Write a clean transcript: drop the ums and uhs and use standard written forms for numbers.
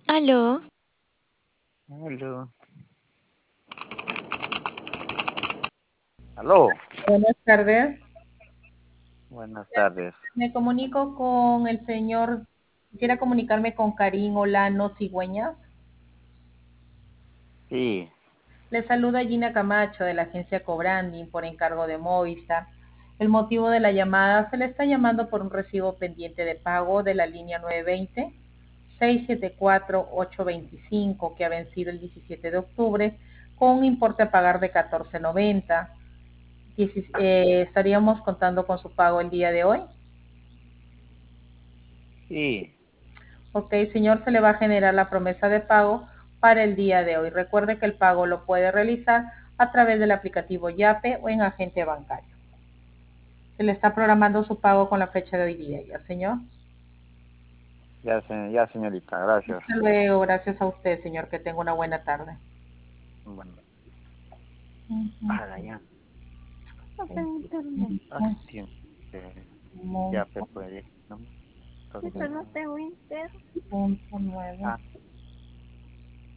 Aló, Aló. Aló. Buenas tardes. Buenas tardes. Me comunico con el señor, quisiera comunicarme con Karim Olano Cigüeñas. Sí, Le saluda Gina Camacho de la agencia Cobranding por encargo de Movistar. El motivo de la llamada se le está llamando por un recibo pendiente de pago de la línea 920-674-825 que ha vencido el 17 de octubre con un importe a pagar de 14.90. Estaríamos contando con su pago el día de hoy. sí, Ok, señor, se le va a generar la promesa de pago para el día de hoy. Recuerde que el pago lo puede realizar a través del aplicativo Yape o en agente bancario. Se le está programando su pago con la fecha de hoy día, ¿ya, señor? ya, ya señorita, gracias. Hasta luego, gracias a usted, señor, que tenga una buena tarde. Bueno, Ujú. para ya. No tengo internet. Hace tiempo que ya se puede, ¿no? Yo no Entonces, tengo internet. Punto nueve. ah,